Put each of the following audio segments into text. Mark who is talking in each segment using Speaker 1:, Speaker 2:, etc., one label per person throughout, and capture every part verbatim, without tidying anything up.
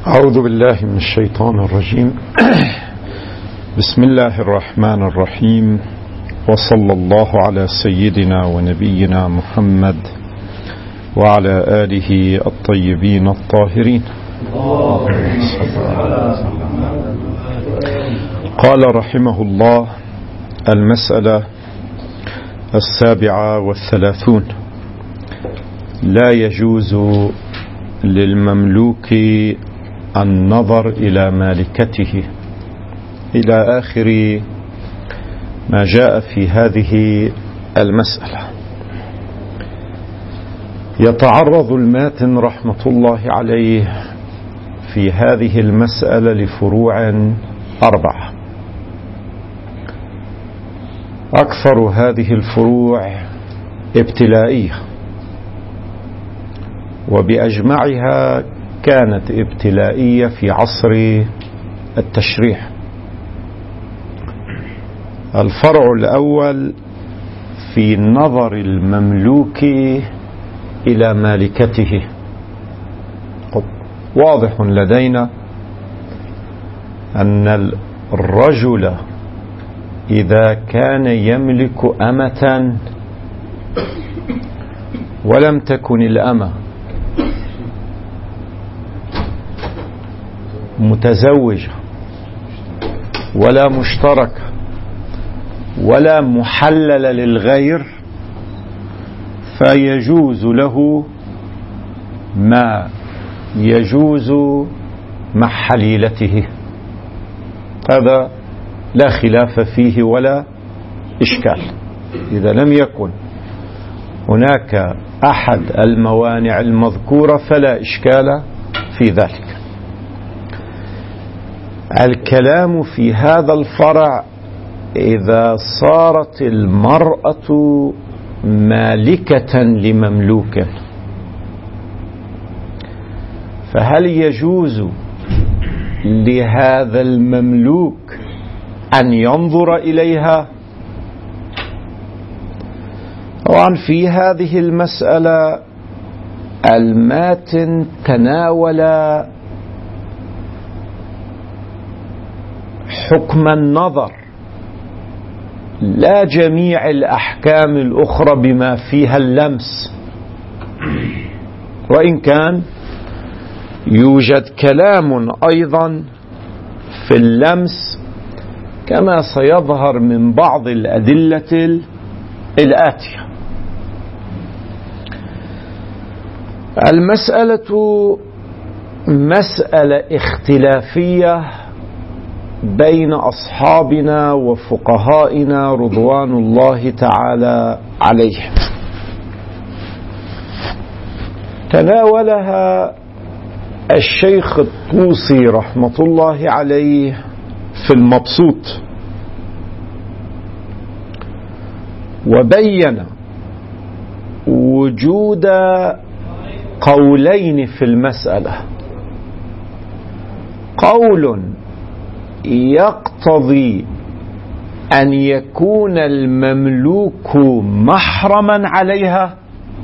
Speaker 1: أعوذ بالله من الشيطان الرجيم. بسم الله الرحمن الرحيم، وصلى الله على سيدنا ونبينا محمد وعلى آله الطيبين الطاهرين. قال رحمه الله: المسألة السابعة والثلاثون: لا يجوز للمملوك النظر إلى مالكته، إلى آخر ما جاء في هذه المسألة. يتعرض الماتن رحمة الله عليه في هذه المسألة لفروع أربعة. أكثر هذه الفروع ابتلائية، وبأجمعها كانت ابتلائية في عصر التشريع. الفرع الأول في نظر المملوك إلى مالكته. واضح لدينا أن الرجل إذا كان يملك أمة ولم تكن الأمة متزوجة ولا مشتركة ولا محللة للغير، فيجوز له ما يجوز مع حليلته. هذا لا خلاف فيه ولا إشكال. إذا لم يكن هناك أحد الموانع المذكورة فلا إشكال في ذلك. الكلام في هذا الفرع إذا صارت المرأة مالكة لمملوك، فهل يجوز لهذا المملوك أن ينظر إليها؟ طبعا في هذه المسألة الماتن تناول حكم النظر، لا جميع الأحكام الأخرى بما فيها اللمس، وإن كان يوجد كلام أيضا في اللمس كما سيظهر من بعض الأدلة الآتية. المسألة مسألة اختلافية بين أصحابنا وفقهائنا رضوان الله تعالى عليهم. تناولها الشيخ الطوسي رحمة الله عليه في المبسوط، وبين وجود قولين في المسألة: قول يقتضي أن يكون المملوك محرما عليها،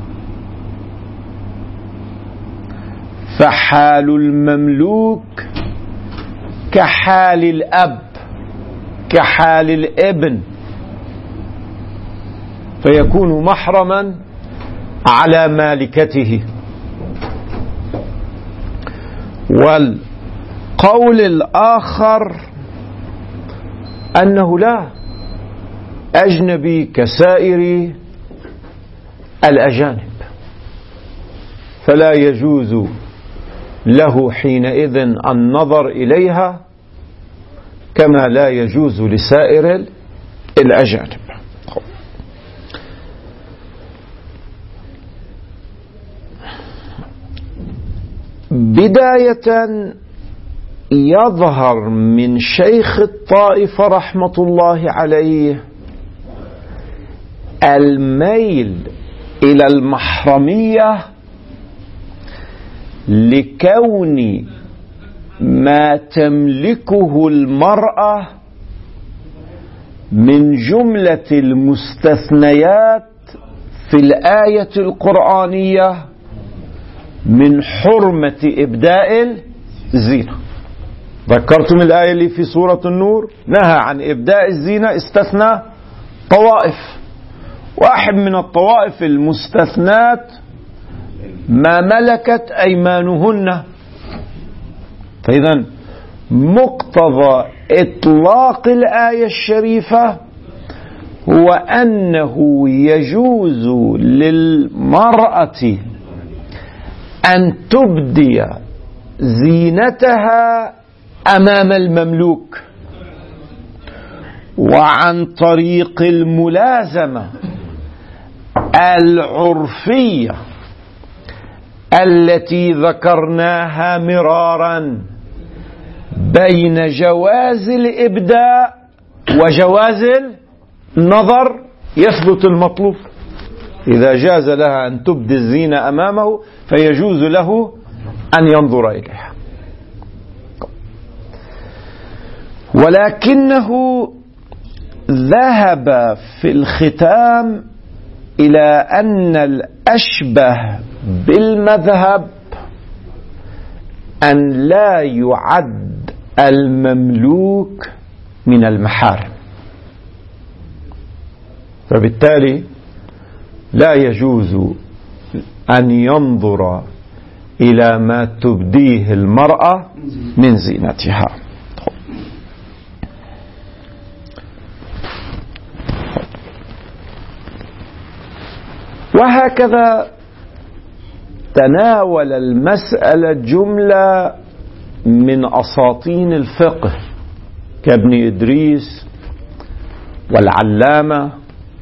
Speaker 1: فحال المملوك كحال الأب كحال الابن، فيكون محرما على مالكته. والقول الآخر أنه لا، أجنبي كسائر الأجانب، فلا يجوز له حينئذ النظر إليها كما لا يجوز لسائر الأجانب. بداية يظهر من شيخ الطائفة رحمة الله عليه الميل إلى المحرمية لكون ما تملكه المرأة من جملة المستثنيات في الآية القرآنية من حرمة إبداء الزينة. ذكرتم الآية اللي في سورة النور نهى عن إبداء الزينة، استثنى طوائف. واحد من الطوائف المستثنات ما ملكت أيمانهن. فإذا مقتضى إطلاق الآية الشريفة هو أنه يجوز للمرأة أن تبدي زينتها أمام المملوك، وعن طريق الملازمة العرفية التي ذكرناها مرارا بين جواز الإبداء وجواز النظر يثبت المطلوب. إذا جاز لها أن تبدي الزينة أمامه فيجوز له أن ينظر إليها. ولكنه ذهب في الختام إلى أن الأشبه بالمذهب أن لا يعد المملوك من المحارم، فبالتالي لا يجوز أن ينظر إلى ما تبديه المرأة من زينتها. وهكذا تناول المسألة جملة من أساطين الفقه كابن إدريس والعلامة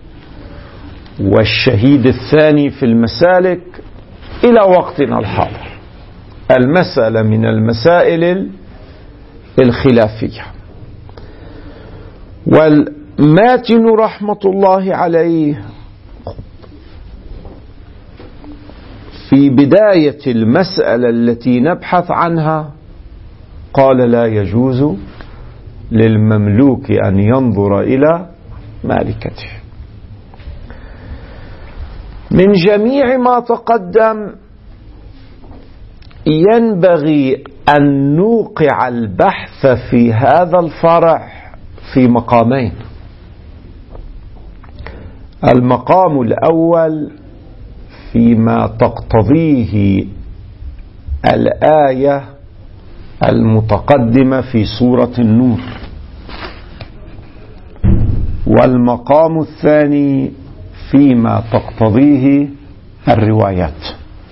Speaker 1: والشهيد الثاني في المسالك إلى وقتنا الحاضر. المسألة من المسائل الخلافية. والماتن رحمة الله عليه في بداية المسألة التي نبحث عنها قال لا يجوز للمملوك أن ينظر إلى مالكته. من جميع ما تقدم ينبغي أن نوقع البحث في هذا الفرع في مقامين. المقام الأول فيما تقتضيه الآية المتقدمة في سورة النور، والمقام الثاني فيما تقتضيه الروايات.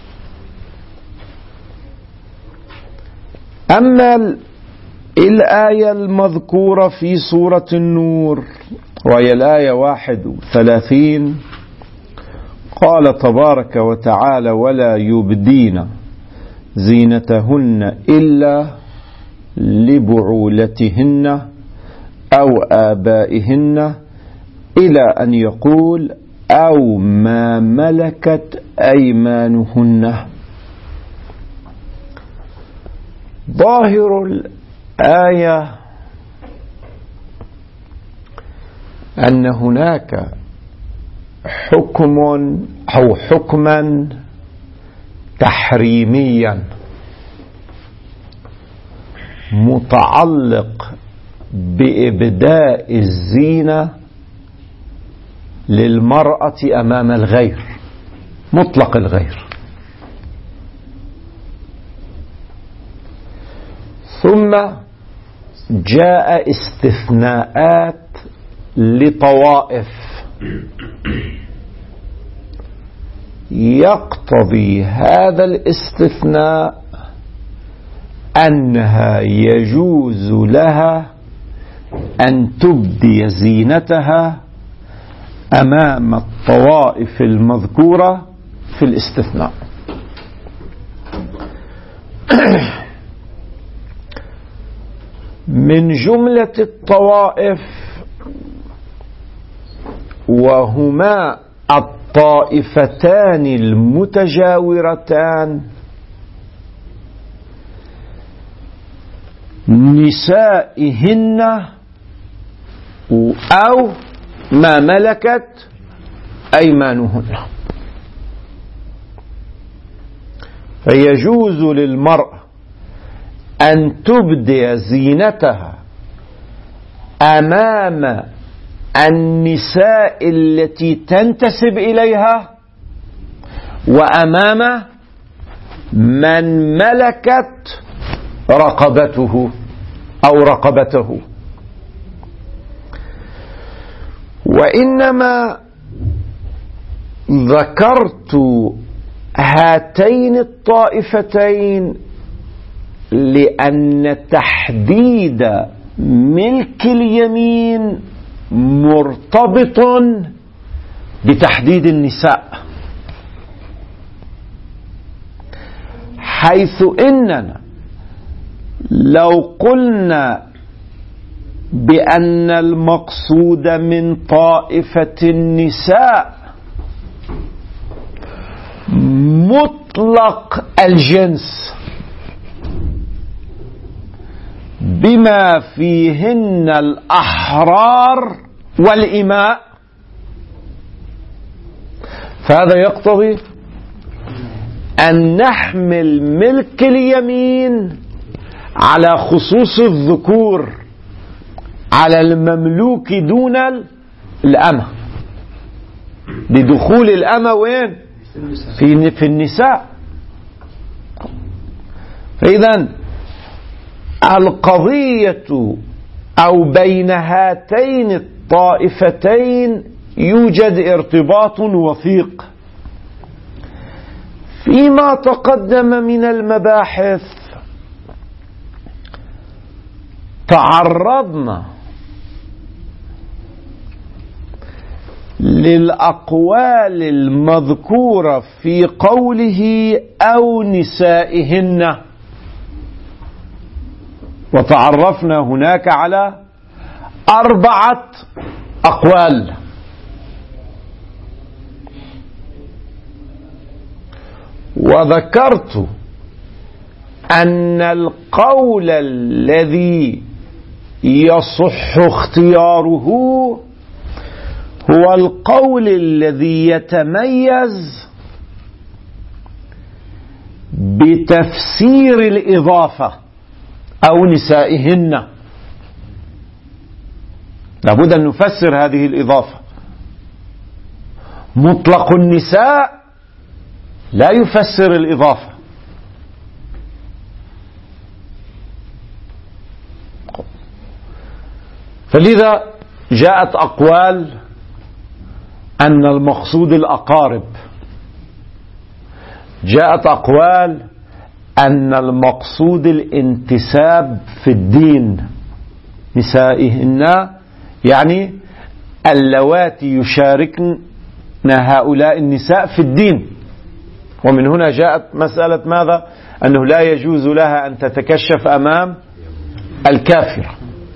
Speaker 1: أما الآية المذكورة في سورة النور وهي الآية واحد وثلاثين قال تبارك وتعالى ولا يبدين زينتهن إلا لبعولتهن أو آبائهن إلى أن يقول أو ما ملكت أيمانهن. ظاهر الآية أن هناك حكم أو حكما تحريميا متعلق بإبداء الزينة للمرأة أمام الغير مطلق الغير، ثم جاء استثناءات لطوائف يقتضي هذا الاستثناء أنها يجوز لها أن تبدي زينتها أمام الطوائف المذكورة في الاستثناء. من جملة الطوائف وهما الطائفتان المتجاورتان نسائهن أو ما ملكت أيمانهن. فيجوز للمرأة أن تبدي زينتها أمام النساء التي تنتسب إليها وأمام من ملكت رقبته أو رقبته. وإنما ذكرت هاتين الطائفتين لأن تحديد ملك اليمين مرتبط بتحديد النساء، حيث إننا لو قلنا بأن المقصود من طائفة النساء مطلق الجنس بما فيهن الأحرار والإماء، فهذا يقتضي أن نحمل ملك اليمين على خصوص الذكور على المملوك دون الأمة، لدخول الأمة وين؟ في في النساء. فإذا القضية أو بين هاتين الطائفتين يوجد ارتباط وثيق. فيما تقدم من المباحث تعرضنا للأقوال المذكورة في قوله أو نسائهن، وتعرفنا هناك على أربعة أقوال. وذكرت أن القول الذي يصح اختياره هو القول الذي يتميز بتفسير الإضافة أو نسائهن. لابد أن نفسر هذه الإضافة. مطلق النساء لا يفسر الإضافة. فلذا جاءت أقوال أن المقصود الأقارب، جاءت أقوال أن المقصود الانتساب في الدين، نسائهن يعني اللواتي يشاركن هؤلاء النساء في الدين. ومن هنا جاءت مسألة ماذا؟ أنه لا يجوز لها أن تتكشف أمام الكافر.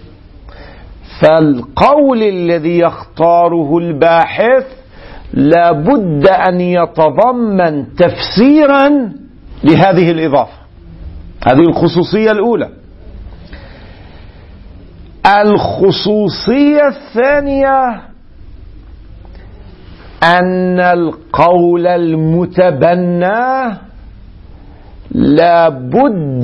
Speaker 1: فالقول الذي يختاره الباحث لا بد أن يتضمن تفسيرا لهذه الإضافة. هذه الخصوصية الأولى. الخصوصية الثانية أن القول المتبنى لا بد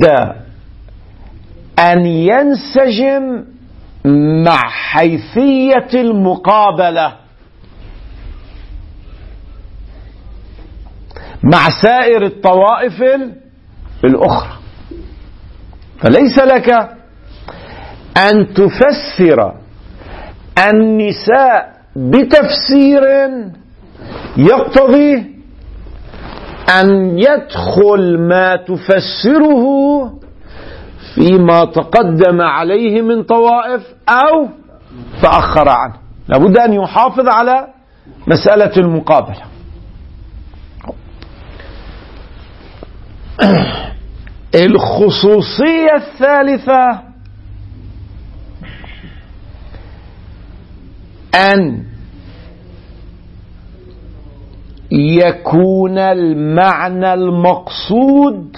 Speaker 1: أن ينسجم مع حيثية المقابلة مع سائر الطوائف الأخرى. فليس لك أن تفسر النساء بتفسير يقتضي أن يدخل ما تفسره فيما تقدم عليه من طوائف أو تأخر عنه. لابد أن يحافظ على مسألة المقابلة. الخصوصية الثالثة أن يكون المعنى المقصود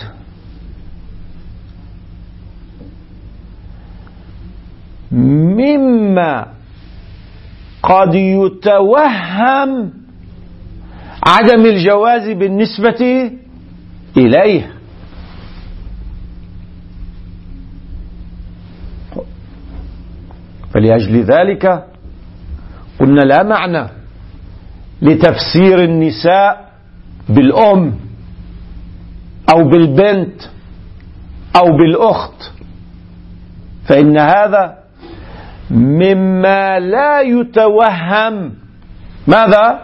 Speaker 1: مما قد يتوهم عدم الجواز بالنسبة إليه. فلأجل ذلك قلنا لا معنى لتفسير النساء بالأم أو بالبنت أو بالأخت، فإن هذا مما لا يتوهم ماذا؟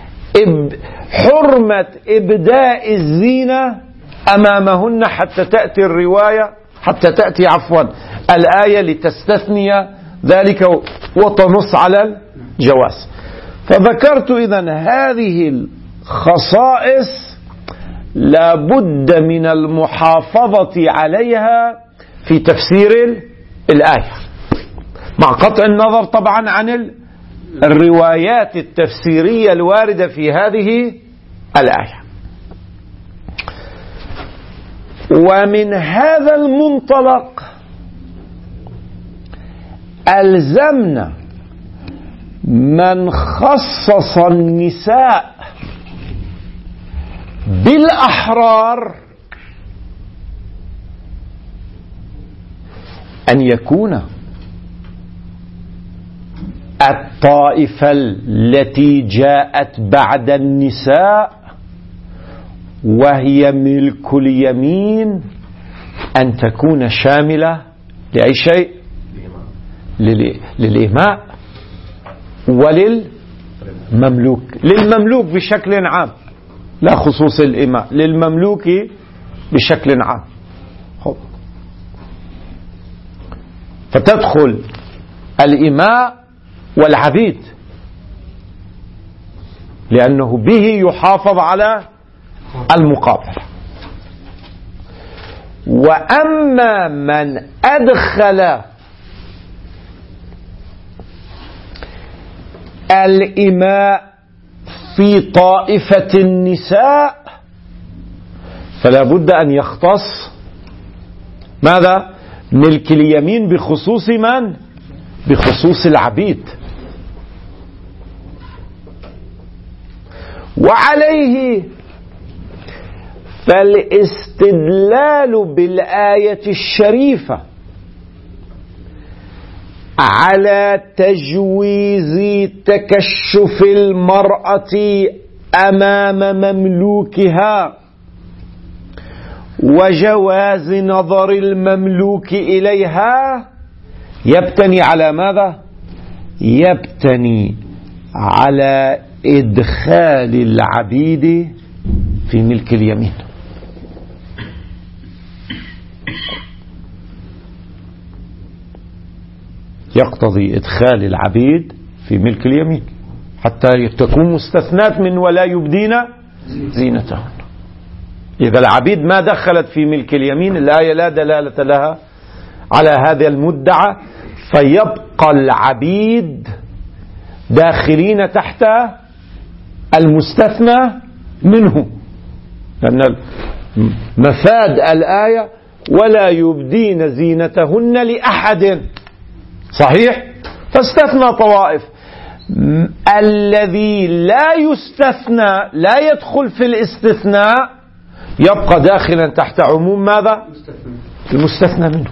Speaker 1: حرمة إبداء الزينة أمامهن حتى تأتي الرواية حتى تأتي عفوا الآية لتستثني ذلك وتنص على الجواز. فذكرت إذن هذه الخصائص لا بد من المحافظة عليها في تفسير الآية، مع قطع النظر طبعا عن الروايات التفسيرية الواردة في هذه الآية. ومن هذا المنطلق ألزمنا من خصص النساء بالأحرار أن يكون الطائفة التي جاءت بعد النساء وهي ملك اليمين أن تكون شاملة لأي شيء؟ للإماء وللمملوك، للمملوك بشكل عام لا خصوص الإماء، للمملوك بشكل عام. فتدخل الإماء والعبيد لأنه به يحافظ على المقابل. وأما من أدخل الإماء في طائفة النساء فلا بد أن يختص ماذا؟ ملك اليمين بخصوص من؟ بخصوص العبيد. وعليه فالاستدلال بالآية الشريفة على تجويز تكشف المرأة أمام مملوكها وجواز نظر المملوك إليها يبتني على ماذا؟ يبتني على إدخال العبيد في ملك اليمين. يقتضي إدخال العبيد في ملك اليمين حتى تكون مستثنات من ولا يبدين زينتهن. إذا العبيد ما دخلت في ملك اليمين الآية لا دلالة لها على هذا المدعى، فيبقى العبيد داخلين تحت المستثنى منه، لأن مفاد الآية ولا يبدين زينتهن لأحد، صحيح؟ فاستثنى طوائف. الذي لا يستثنى لا يدخل في الاستثناء يبقى داخلا تحت عموم ماذا؟ المستثنى منه.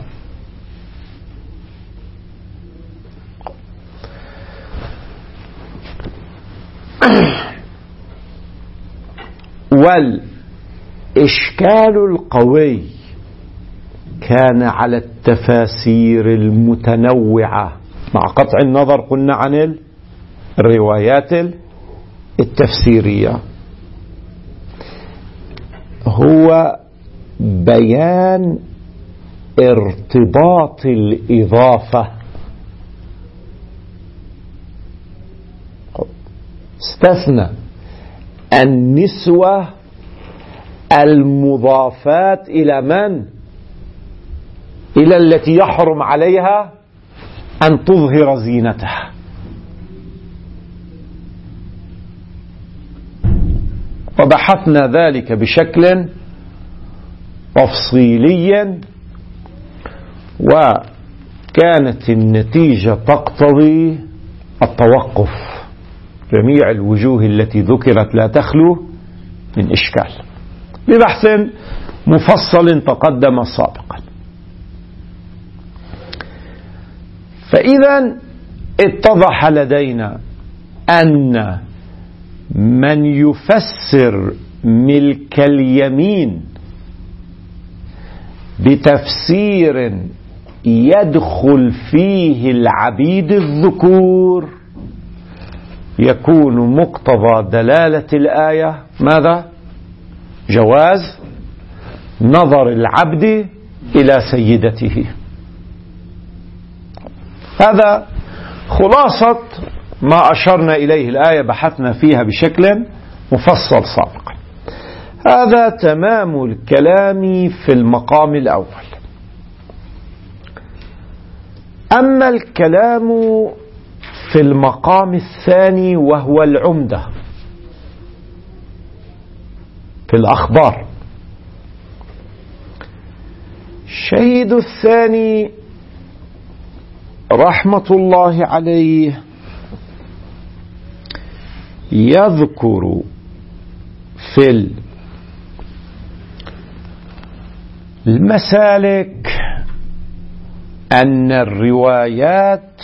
Speaker 1: والإشكال القوي كان على التفاسير المتنوعة مع قطع النظر قلنا عن الروايات التفسيرية، هو بيان ارتباط الإضافة. استثنى النسوة المضافات إلى من؟ إلى التي يحرم عليها أن تظهر زينتها. وبحثنا ذلك بشكل تفصيلي، وكانت النتيجة تقتضي التوقف. جميع الوجوه التي ذكرت لا تخلو من إشكال ببحث مفصل تقدم سابقا. فإذا اتضح لدينا أن من يفسر ملك اليمين بتفسير يدخل فيه العبيد الذكور يكون مقتضى دلالة الآية ماذا؟ جواز نظر العبد إلى سيدته. هذا خلاصة ما أشرنا إليه الآية، بحثنا فيها بشكل مفصل سابقا. هذا تمام الكلام في المقام الأول. أما الكلام في المقام الثاني وهو العمدة في الأخبار، الشهيد الثاني رحمة الله عليه يذكر في المسالك أن الروايات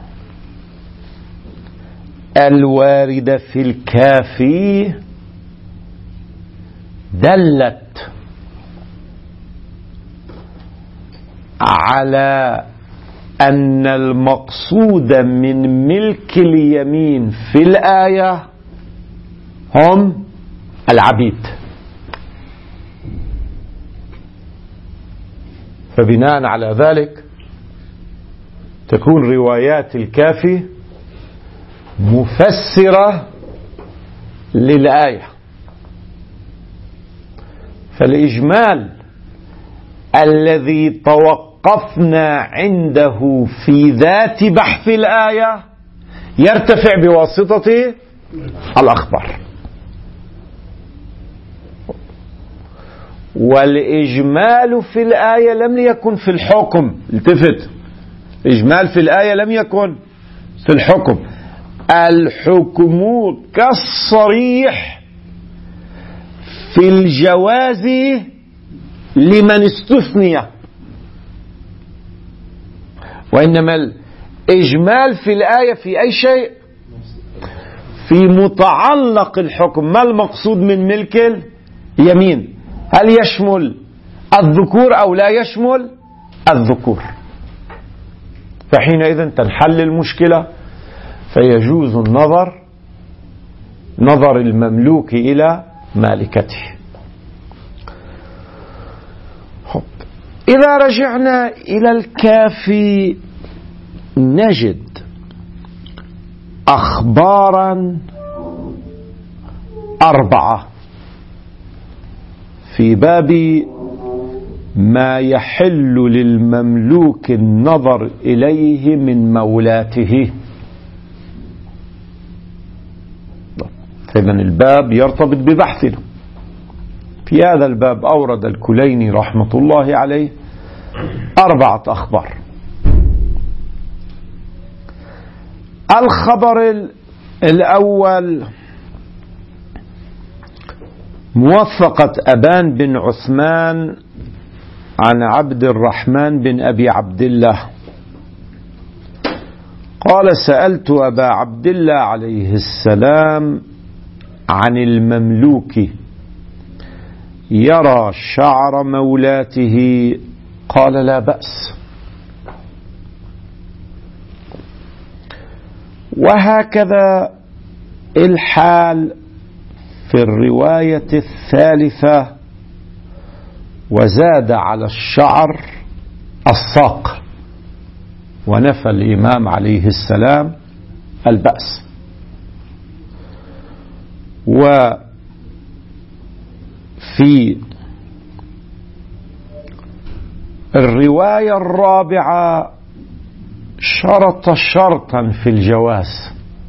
Speaker 1: الواردة في الكافي دلت على أن المقصود من ملك اليمين في الآية هم العبيد. فبناء على ذلك تكون روايات الكافي مفسرة للآية. فالإجمال الذي توقفنا عنده في ذات بحث الآية يرتفع بواسطة الأخبار، والإجمال في الآية لم يكن في الحكم. التفت، إجمال في الآية لم يكن في الحكم. الحكم كالصريح في الجواز لمن استثني، وإنما الإجمال في الآية في أي شيء؟ في متعلق الحكم. ما المقصود من ملك اليمين؟ هل يشمل الذكور أو لا يشمل الذكور؟ فحينئذ تنحل المشكلة، فيجوز النظر نظر المملوك إلى مالكته. إذا رجعنا إلى الكافي نجد أخبارا أربعة في باب ما يحل للمملوك النظر إليه من مولاته. إذن الباب يرتبط ببحثنا. في هذا الباب أورد الكليني رحمة الله عليه أربعة أخبار. الخبر الأول موثقة أبان بن عثمان عن عبد الرحمن بن أبي عبد الله قال: سألت أبا عبد الله عليه السلام عن المملوك يرى شعر مولاته، قال: لا بأس. وهكذا الحال في الرواية الثالثة، وزاد على الشعر الساق، ونفى الإمام عليه السلام البأس. وفي الرواية الرابعة شرط شرطا في الجواز،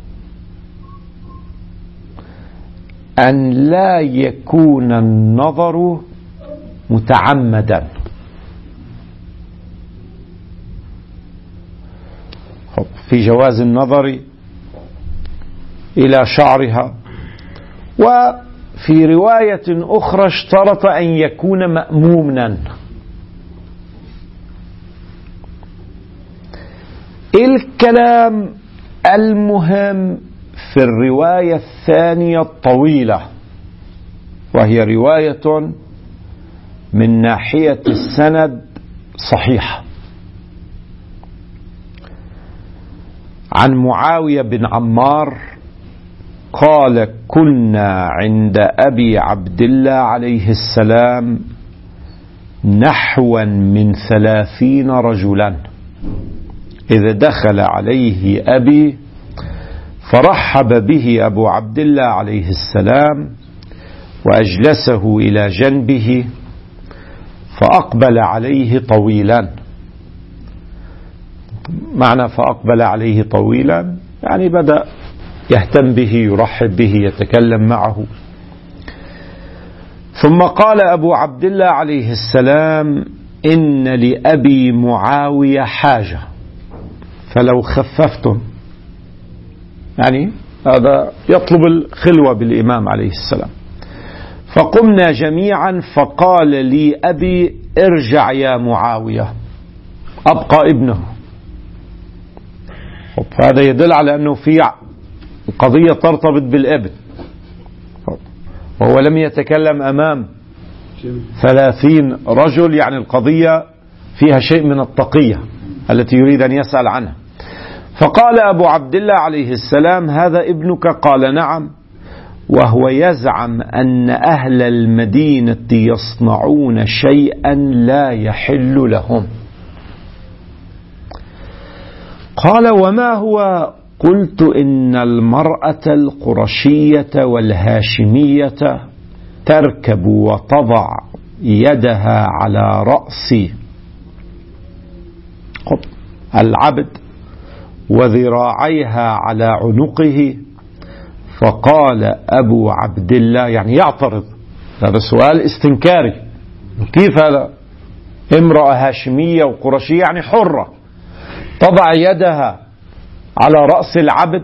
Speaker 1: أن لا يكون النظر متعمدا. في جواز النظر إلى شعرها. وفي رواية أخرى اشترط أن يكون مأمونا. الكلام المهم في الرواية الثانية الطويلة، وهي رواية من ناحية السند صحيحة، عن معاوية بن عمار قال: كنا عند أبي عبد الله عليه السلام نحوا من ثلاثين رجلا، إذا دخل عليه أبي فرحب به أبو عبد الله عليه السلام وأجلسه إلى جنبه، فأقبل عليه طويلا. معنى فأقبل عليه طويلا يعني بدأ يهتم به، يرحب به، يتكلم معه. ثم قال أبو عبد الله عليه السلام: إن لأبي معاوية حاجة فلو خففتم، يعني هذا يطلب الخلوة بالإمام عليه السلام. فقمنا جميعا، فقال لي أبي: ارجع يا معاوية، أبقى ابنه. هذا يدل على أنه في قضية ترتبط بالابن، وهو لم يتكلم أمام ثلاثين رجل، يعني القضية فيها شيء من التقية التي يريد أن يسأل عنها. فقال أبو عبد الله عليه السلام: هذا ابنك؟ قال: نعم، وهو يزعم أن أهل المدينة يصنعون شيئا لا يحل لهم. قال: وما هو؟ قلت: إن المرأة القرشية والهاشمية تركب وتضع يدها على رأس العبد وذراعيها على عنقه. فقال أبو عبد الله، يعني يعترض، هذا سؤال استنكاري، كيف هذا؟ امرأة هاشمية وقرشية يعني حرة تضع يدها على رأس العبد؟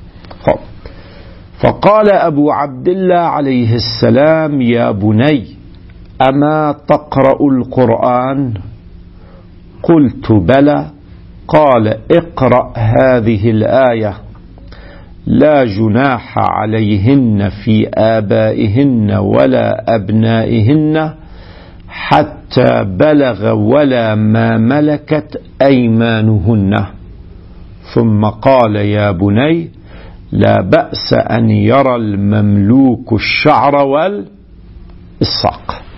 Speaker 1: فقال أبو عبد الله عليه السلام: يا بني، أما تقرأ القرآن؟ قلت: بلى. قال: اقرأ هذه الآية: لا جناح عليهن في آبائهن ولا أبنائهن حتى بلغ ولا ما ملكت أيمانهن. ثم قال: يا بني، لا بأس أن يرى المملوك الشعر والساق.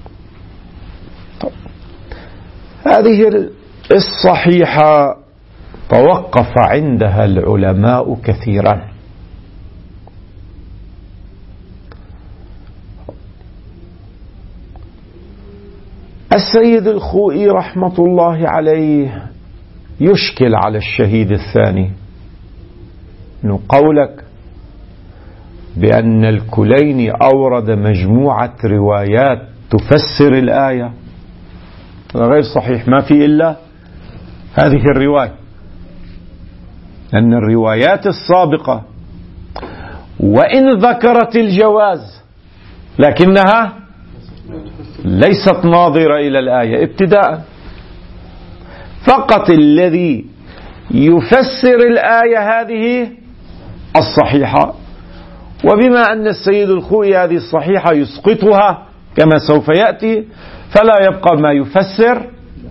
Speaker 1: هذه الصحيحة توقف عندها العلماء كثيرا. السيد الخوئي رحمة الله عليه يشكل على الشهيد الثاني، إنه قولك بأن الكليني أورد مجموعة روايات تفسر الآية غير صحيح، ما في إلا هذه الرواية، أن الروايات السابقة وإن ذكرت الجواز لكنها ليست ناظرة إلى الآية ابتداء، فقط الذي يفسر الآية هذه الصحيحة. وبما أن السيد الخوئي هذه الصحيحة يسقطها كما سوف يأتي، فلا يبقى ما يفسر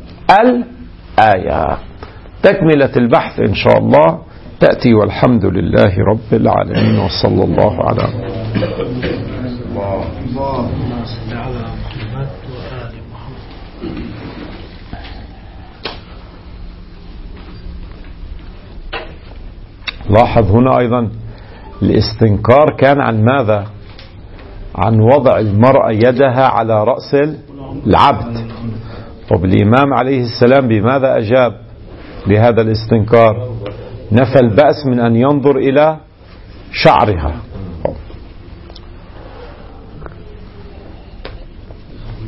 Speaker 1: الآية. تكملة البحث إن شاء الله تأتي، والحمد لله رب العالمين، وصلى الله على لاحظ هنا أيضا الاستنكار كان عن ماذا؟ عن وضع المرأة يدها على رأس العبد. وبالإمام عليه السلام بماذا أجاب لهذا الاستنكار؟ نفى البأس من أن ينظر إلى شعرها.